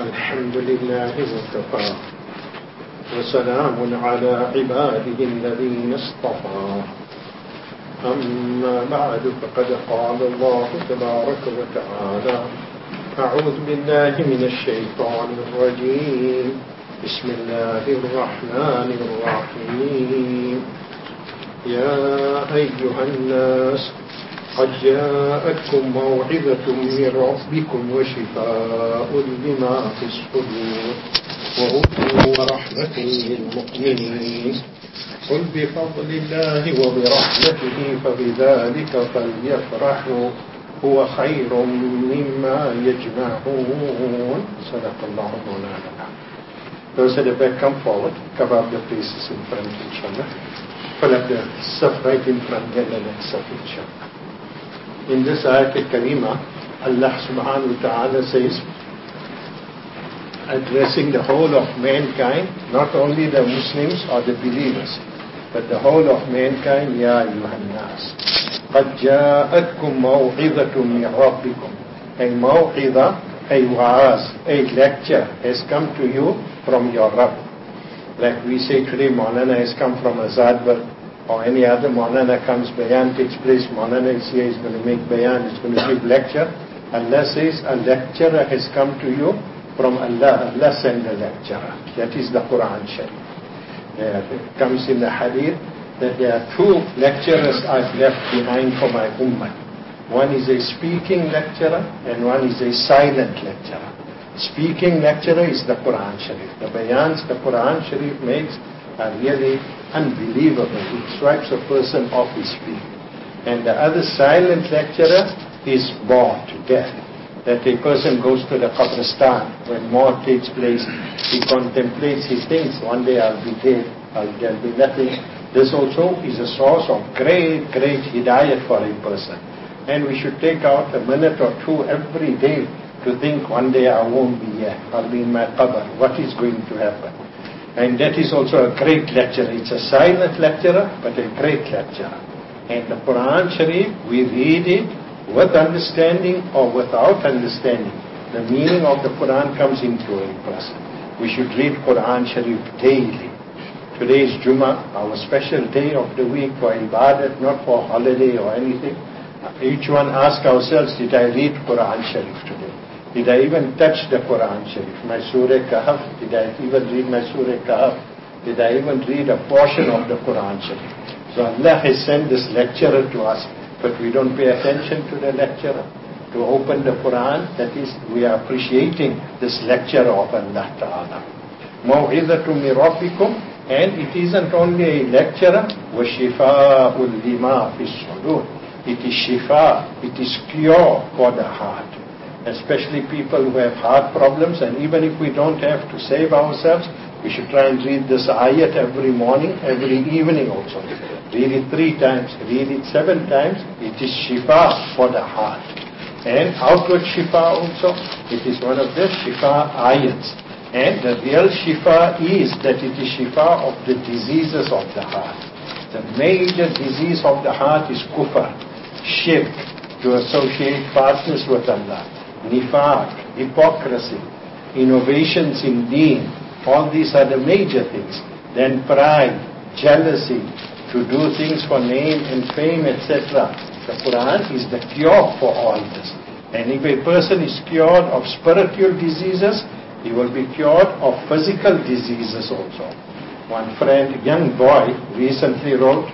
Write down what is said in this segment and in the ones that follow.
الحمد لله وكفى وسلام على عباده الذين اصطفى أما بعد فقد قال الله تبارك وتعالى أعوذ بالله من الشيطان الرجيم بسم الله الرحمن الرحيم يا أيها الناس قد جاءتكم موعظة من ربكم وشفاء لما في الصدور وهدى ورحمة للمؤمنين قل بفضل الله وبرحمته فبذلك فليفرحوا هو خير مما يجمعون صدق الله مولانا. Those at the back come forward, cover up the places in front, inshallah. Pull up the stuff right in front, get the next stuff, inshallah. In this ayat al-Karima, Allah subhanahu wa ta'ala says, addressing the whole of mankind, not only the Muslims or the believers, but the whole of mankind, Ya ayyuhan nas. قَدْ جَاءَتْكُمْ مَوْعِظَةٌ مِّن رَبِّكُمْ. A maw'idha, a wa'az, a lecture has come to you from your Rabb. Like we say today, Maulana has come from Azadbar, or any other Maulana comes, bayan takes place, Maulana is here, he's going to make bayan, he's going to give lecture. Allah says, a lecturer has come to you from Allah. Allah sent a lecturer. That is the Quran Sharif. It comes in the hadith that there are two lecturers I've left behind for my ummah. One is a speaking lecturer and one is a silent lecturer. Speaking lecturer is the Quran Sharif. The bayans the Quran Sharif makes are really unbelievable. It strikes a person off his feet. And the other silent lecturer is bored to death. That a person goes to the Qabristan when maut takes place, he contemplates, he thinks, one day I'll be dead, there'll be nothing. This also is a source of great hidayat for a person. And we should take out a minute or two every day to think, one day I won't be here, I'll be in my qabr, what is going to happen? And that is also a great lecture. It's a silent lecturer, but a great lecturer. And the Quran Sharif, we read it with understanding or without understanding. The meaning of the Quran comes into a person. We should read Quran Sharif daily. Today is Jummah, our special day of the week for ibadat, not for holiday or anything. Each one ask ourselves, did I read Quran Sharif today? Did I even touch the Quran Sharif? My Surah Kahf, did I even read my Surah Kahf? Did I even read a portion of the Quran Sharif? So Allah has sent this lecturer to us, but we don't pay attention to the lecturer. To open the Quran, that is, we are appreciating this lecture of Allah Ta'ala. مَوْعِظَةٌ مِّن رَبِّكُمْ. And it isn't only a lecturer, وَشِفَاءٌ لِمَا فِي الصُّدُورِ. It is shifa, it is cure for the heart. Especially people who have heart problems, and even if we don't have to save ourselves, we should try and read this ayat every morning, every evening also. Read it 3 times, read it 7 times. It is shifa for the heart. And outward shifa also, it is one of the shifa ayats. And the real shifa is that it is shifa of the diseases of the heart. The major disease of the heart is kufr, shirk, to associate partners with Allah, nifaq, hypocrisy, innovations in deen. All these are the major things. Then pride, jealousy, to do things for name and fame, etc. The Quran is the cure for all this. And if a person is cured of spiritual diseases, he will be cured of physical diseases also. One friend, young boy, recently wrote,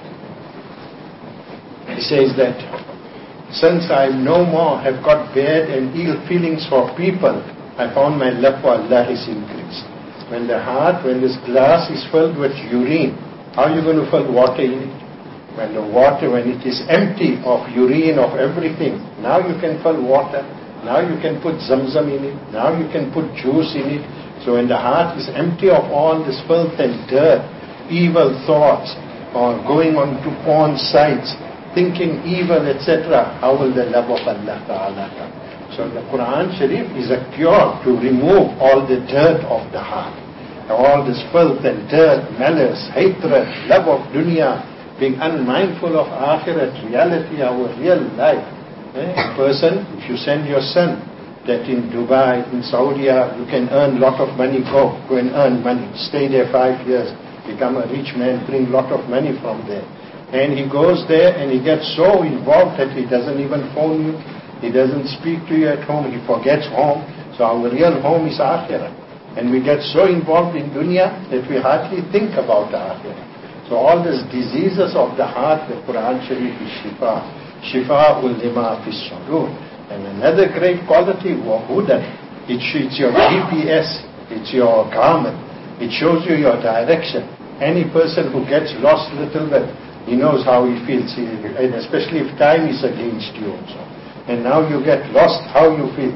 he says that, since I no more have got bad and ill feelings for people, I found my love for Allah is increased. When the heart, when this glass is filled with urine, how are you going to fill water in it? When the water, when it is empty of urine, of everything, now you can fill water. Now you can put zamzam in it. Now you can put juice in it. So when the heart is empty of all this filth and dirt, evil thoughts, or going on to porn sites, thinking evil, etc., how will the love of Allah Ta'ala come? So the Quran Sharif is a cure to remove all the dirt of the heart. All this filth and dirt, malice, hatred, love of dunya, being unmindful of akhirat, reality, our real life. A person, if you send your son that in Dubai, in Saudi, you can earn a lot of money, go and earn money, stay there 5 years, become a rich man, bring a lot of money from there. And he goes there and he gets so involved that he doesn't even phone you, he doesn't speak to you at home, he forgets home. So our real home is Akhirah. And we get so involved in dunya that we hardly think about the Akhirah. So all these diseases of the heart, the Quran Sharif is Shifa. Shifa ul lima fis sudur. And another great quality, wahudan, it's your GPS, it's your garment, it shows you your direction. Any person who gets lost a little bit, he knows how he feels, and especially if time is against you also. And now you get lost, how you feel.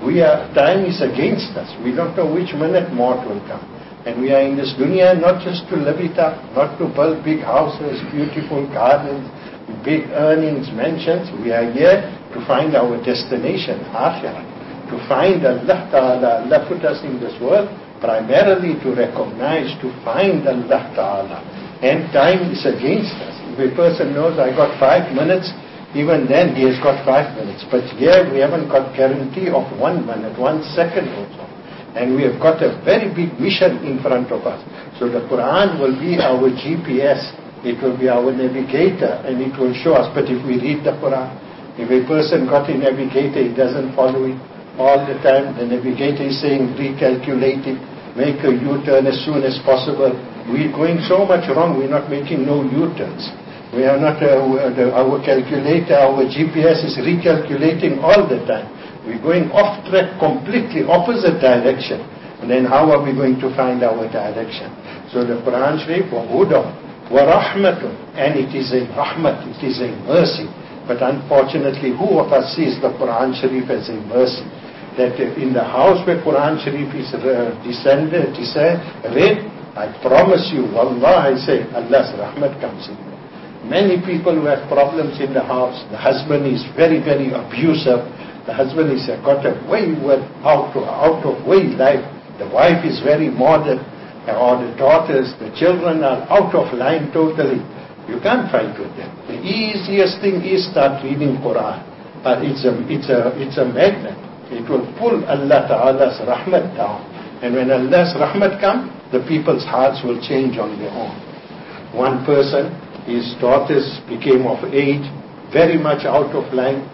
Time is against us. We don't know which minute maut will come. And we are in this dunya not just to live it up, not to build big houses, beautiful gardens, big earnings, mansions. We are here to find our destination, Akhirah. To find Allah Ta'ala. Allah put us in this world primarily to recognize, to find Allah Ta'ala. And time is against us. If a person knows, I got 5 minutes, even then he has got 5 minutes. But here we haven't got guarantee of 1 minute, 1 second also. And we have got a very big mission in front of us. So the Quran will be our GPS. It will be our navigator, and it will show us. But if we read the Quran, if a person got a navigator, he doesn't follow it all the time. The navigator is saying, recalculate it, make a U-turn as soon as possible. We're going so much wrong, we're not making no U-turns. We are not, our calculator, our GPS is recalculating all the time. We're going off track, completely opposite direction. And then how are we going to find our direction? So the Quran Sharif, وَهُدًى وَرَحْمَةٌ, and it is a rahmat, it is a mercy. But unfortunately, who of us sees the Quran Sharif as a mercy? That in the house where Quran Sharif is read, I promise you, wallah, I say, Allah's rahmat comes in. Many people who have problems in the house, the husband is very, very abusive, the husband is got a wayward, out of way life, the wife is very modern, or the daughters, the children are out of line totally. You can't fight with them. The easiest thing is start reading Quran. But it's a magnet. It will pull Allah Ta'ala's rahmat down. And when Allah's rahmat comes, the people's hearts will change on their own. One person, his daughters became of age, very much out of line,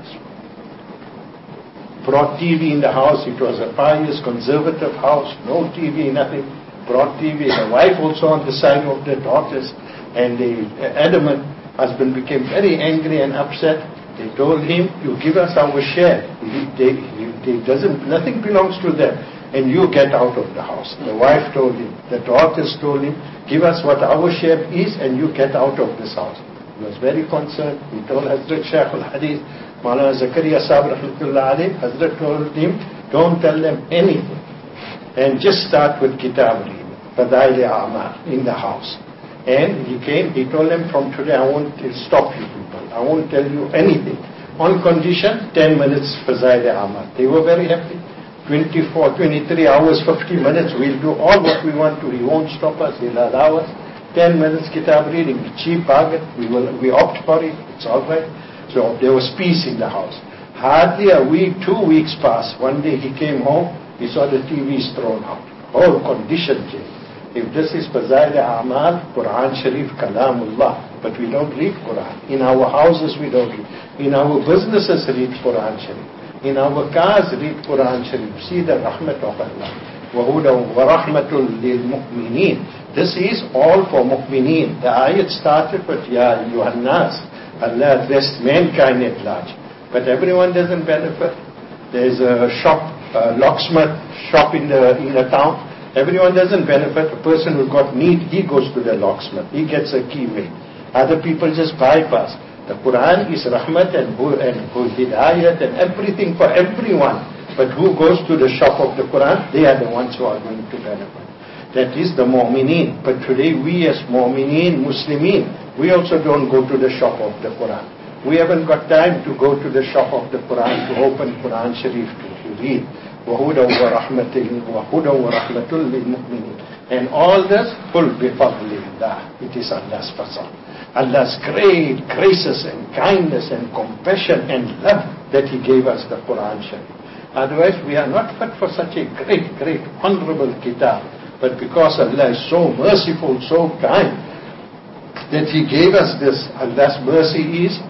brought TV in the house. It was a pious, conservative house, no TV, nothing. Brought TV. The wife also on the side of the daughters. And the adamant husband became very angry and upset. They told him, you give us our share. Nothing belongs to them. And you get out of the house. The wife told him, the daughters told him, give us what our share is and you get out of this house. He was very concerned. He told Hazrat Shaykh al-Hadith, Maulana Zakaria Sahib Rahmatullah Alayh, Hazrat told him, don't tell them anything. And just start with kitab reading, Fadail A'mal, in the house. And he came, he told them, from today I won't stop you people. I won't tell you anything. On condition, 10 minutes Fadail A'mal. They were very happy. 24, 23 hours, 50 minutes, we'll do all what we want to. He won't stop us, he'll allow us. 10 minutes kitab reading, cheap bargain, we opt for it, it's all right. So there was peace in the house. Hardly a week, 2 weeks passed. One day he came home, he saw the TVs thrown out. Whole condition changed. If this is Fazail A'mal, Quran Sharif, Kalamullah, but we don't read Quran. In our houses we don't read. In our businesses read Quran Sharif. In our cars read Quran Sharif. See the rahmat of Allah. وَهُدًى وَرَحْمَةٌ لِلْمُؤْمِنِينَ. This is all for mu'mineen. The ayat started with Ya ayyuhan nas. Allah addressed mankind at large. But everyone doesn't benefit. There's a shop, a locksmith shop in the town. Everyone doesn't benefit. A person who got need, he goes to the locksmith. He gets a key made. Other people just bypass. The Quran is rahmat and hidayat and everything for everyone. But who goes to the shop of the Quran? They are the ones who are going to benefit. That is the mu'mineen. But today we as mu'mineen, Muslimin, we also don't go to the shop of the Quran. We haven't got time to go to the shop of the Quran to open Quran Sharif to read. وَهُدًى وَرَحْمَةٌ لِلْمُؤْمِنِينَ. And all this, قُلْ بِفَضْلِ اللَّهِ. It is Allah's fasal. Allah's great graces and kindness and compassion and love that He gave us the Quran Sharif. Otherwise, we are not fit for such a great, honorable kitab. But because Allah is so merciful, so kind, that He gave us this. Allah's mercy is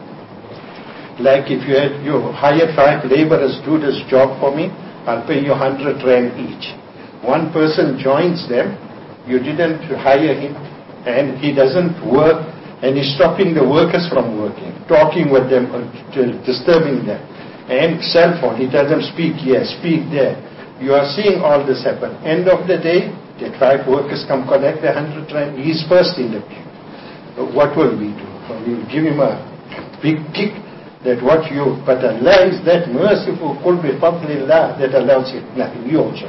like if you hire 5 laborers, do this job for me, I'll pay you 100 rand each. One person joins them, you didn't hire him, and he doesn't work, and he's stopping the workers from working, talking with them, disturbing them. And cell phone, he tells them speak here, speak there. You are seeing all this happen. End of the day, the 5 workers come collect the 100 rand, he's first in the queue. What will we do? We will give him a big kick. But Allah is that merciful, qul bi fadlillah, that Allah says, nothing, you also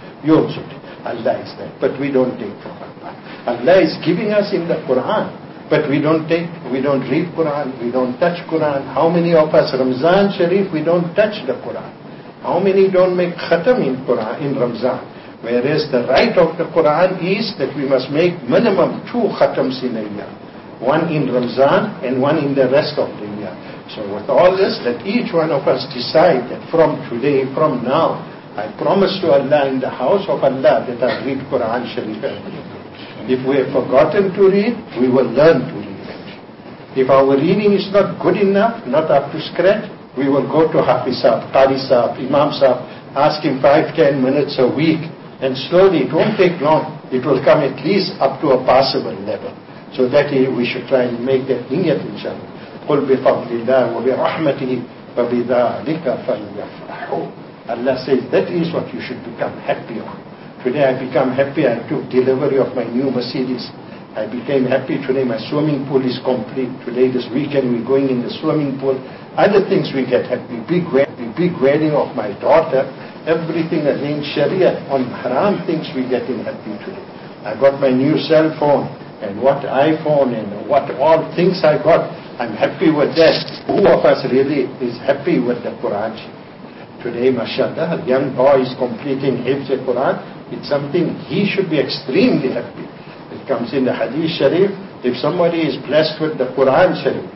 do. Allah is that. But we don't take from Allah. Allah is giving us in the Quran, but we don't take, we don't read Quran, we don't touch Quran. How many of us, Ramzan Sharif, we don't touch the Quran? How many don't make khatam in Quran, in Ramzan? Whereas the right of the Quran is that we must make minimum 2 khatams in a year. One in Ramzan and one in the rest of the year. So with all this, let each one of us decide that from today, from now, I promise to Allah in the house of Allah that I read Quran Sharif every day. If we have forgotten to read, we will learn to read it. If our reading is not good enough, not up to scratch, we will go to Hafiz Sahib, Qari Sahib, Imam Sahib, ask him 5-10 minutes a week, and slowly, it won't take long, it will come at least up to a passable level. So that we should try and make that niyyat, inshallah. قُلْ بِفَضْلِ اللَّهِ وَبِرَحْمَتِهِ فَبِذَلِكَ فَلْيَفْرَحُوا. Allah says that is what you should become happy on. Today I become happy, I took delivery of my new Mercedes. I became happy today, my swimming pool is complete. Today, this weekend, we're going in the swimming pool. Other things we get happy, big wedding of my daughter, everything against Sharia, on haram things we get happy today. I got my new cell phone, and what iPhone, and what all things I got, I'm happy with that. Who of us really is happy with the Quran? Today, mashallah, a young boy is completing Hifz al-Quran. It's something he should be extremely happy. It comes in the Hadith Sharif, if somebody is blessed with the Quran Sharif,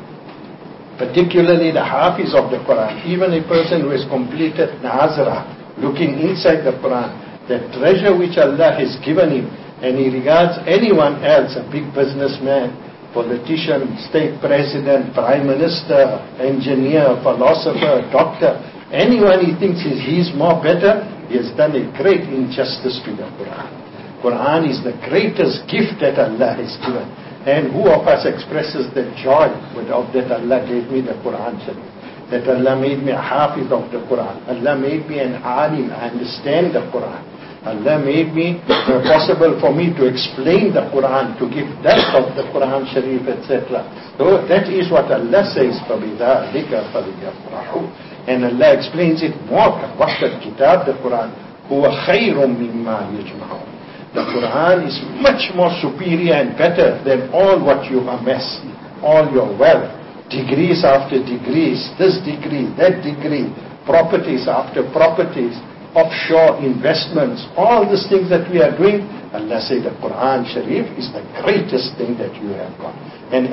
particularly the Hafiz of the Quran, even a person who has completed Nazarah, looking inside the Quran, the treasure which Allah has given him, and he regards anyone else, a big businessman, politician, state president, prime minister, engineer, philosopher, doctor, anyone he thinks he's more better, he has done a great injustice to the Quran. Quran is the greatest gift that Allah has given. And who of us expresses the joy that Allah gave me the Quran Sharif? That Allah made me a hafiz of the Quran. Allah made me an alim, I understand the Quran. Allah made me possible for me to explain the Quran, to give depth of the Quran Sharif, etc. So that is what Allah says, فَبِذَلِكَ فَلْيَفْرَحُوا. And Allah explains it more. What's the kitab, the Quran? هُوَ خَيْرٌ مِمَّا يَجْمَعُونَ. The Quran is much more superior and better than all what you amass, all your wealth, degrees after degrees, this degree, that degree, properties after properties, offshore investments, all these things that we are doing. Allah said the Quran Sharif is the greatest thing that you have got. And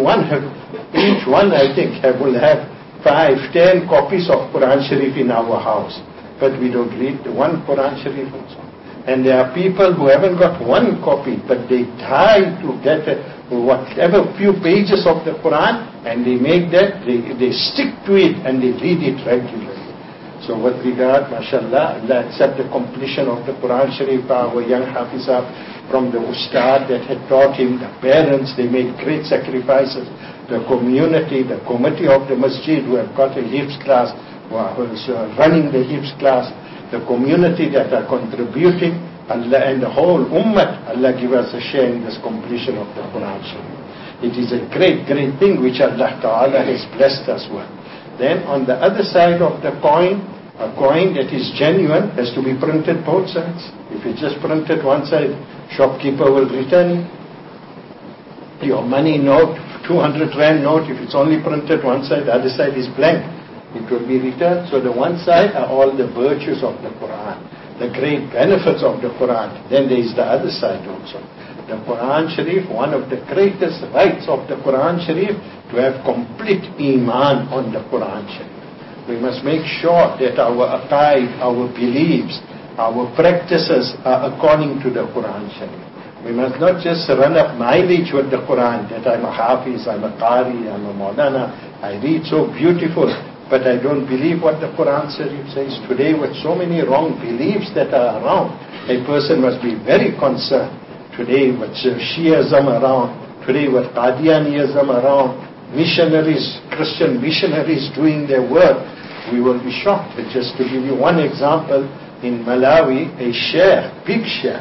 each one I think will have 5-10 copies of Quran Sharif in our house. But we don't read the one Quran Sharif also. And there are people who haven't got one copy, but they try to get whatever few pages of the Quran, and they make that, they stick to it, and they read it regularly. So with regard, mashallah, Allah accept the completion of the Quran Sharif by our young Hafizah, from the Ustad that had taught him, the parents, they made great sacrifices, the community, the committee of the masjid who have got a Hifz class, who is running the Hifz class, the community that are contributing, Allah and the whole ummah, Allah give us a share in this completion of the Quran Sharif. It is a great thing which Allah Ta'ala has blessed us with. Then on the other side of the coin, a coin that is genuine has to be printed both sides. If it's just printed one side, shopkeeper will return it. Your money note, 200 rand note, if it's only printed one side, the other side is blank, it will be returned. So the one side are all the virtues of the Quran, the great benefits of the Quran. Then there is the other side also. The Quran Sharif, one of the greatest rights of the Quran Sharif, to have complete iman on the Quran Sharif. We must make sure that our aqaid, our beliefs, our practices are according to the Quran Sharif. We must not just run up mileage with the Quran, that I'm a Hafiz, I'm a Qari, I'm a Maulana, I read so beautiful, but I don't believe what the Quran Sharif says. Today, with so many wrong beliefs that are around, a person must be very concerned. Today, with Shiism around, today with Qadianism around, missionaries, Christian missionaries doing their work, we will be shocked. But just to give you one example, in Malawi, a sheikh, big sheikh,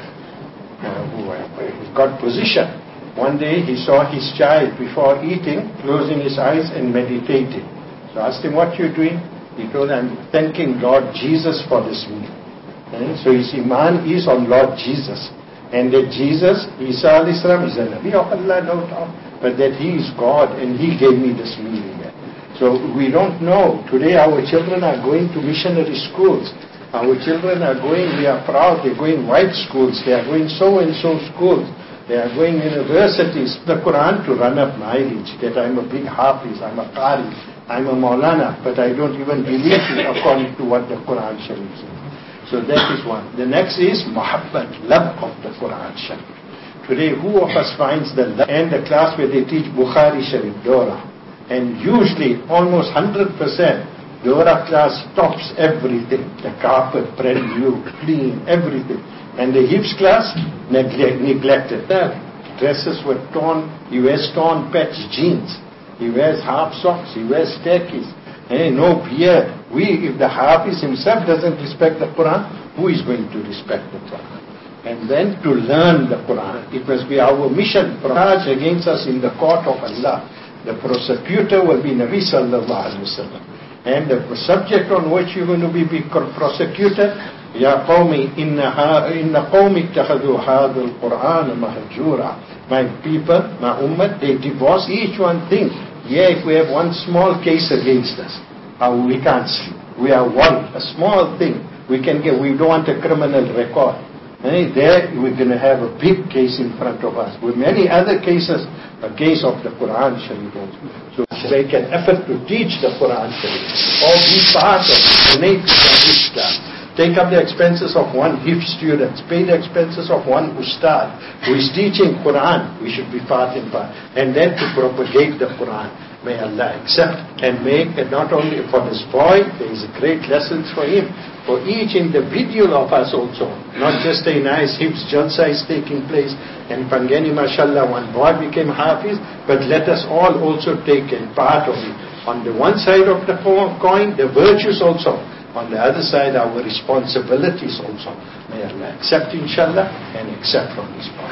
who got position. One day he saw his child before eating, closing his eyes and meditating. So I asked him, what you doing? He told, I'm thanking Lord Jesus for this meal. And so his iman is on Lord Jesus. And that Jesus, Isa alayhi salam, is a Nabi of Allah, no doubt. But that he is God and he gave me this meal here. So we don't know. Today our children are going to missionary schools. Our children are going, we are proud, they're going white schools, they are going so and so schools, they are going universities. The Quran to run up mileage, that I'm a big Hafiz, I'm a Qari, I'm a Maulana, but I don't even believe it according to what the Quran Sharif says. So that is one. The next is muhabbat, love of the Quran Sharif. Today, who of us finds the love? And the class where they teach Bukhari Sharif, Dora. And usually, almost 100%, Dora class stops everything. The carpet, brand new, clean, everything. And the Hifz class, neglected. The dresses were torn. He wears torn patch jeans. He wears half socks. He wears khakis. No beard. If the Hafiz himself doesn't respect the Quran, who is going to respect the Quran? And then to learn the Quran. It must be our mission. Charge against us in the court of Allah. The prosecutor will be Nabi sallallahu alaihi wasallam. And the subject on which you're going to be prosecuted, Ya qawmi, inna qawmi ittakhadhu hadha al-Qur'an mahjura. My people, my ummah, they divorce each one thing. Yeah, if we have one small case against us, we can't sleep. We are one, a small thing. We don't want a criminal record. There we're going to have a big case in front of us. With many other cases, a case of the Quran Sharif also. So make an effort to teach the Quran Sharif, or be part of donate to the Hifz class. Take up the expenses of one Hifz student, pay the expenses of one Ustad who is teaching Quran. We should be part and part. And then to propagate the Quran. May Allah accept and make, and not only for this boy, there is a great lessons for him. For each individual of us also, not just a nice Hifz Jalsa is taking place, and Pangani mashallah, one boy became Hafiz, but let us all also take a part of it. On the one side of the coin, the virtues also. On the other side, our responsibilities also. May Allah accept inshallah, and accept from this part.